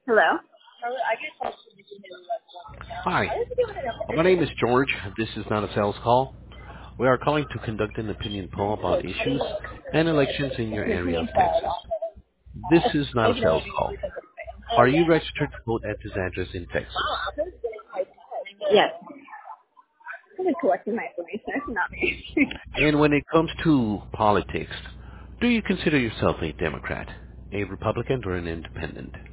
Hello? Hi, my name is George. This is not a sales call. We are calling to conduct an opinion poll about issues and elections in your area of Texas. This is not a sales call. Are you registered to vote at this address in Texas? Yes. I'm just collecting my information. It's not me. And when it comes to politics, do you consider yourself a Democrat, a Republican, or an independent?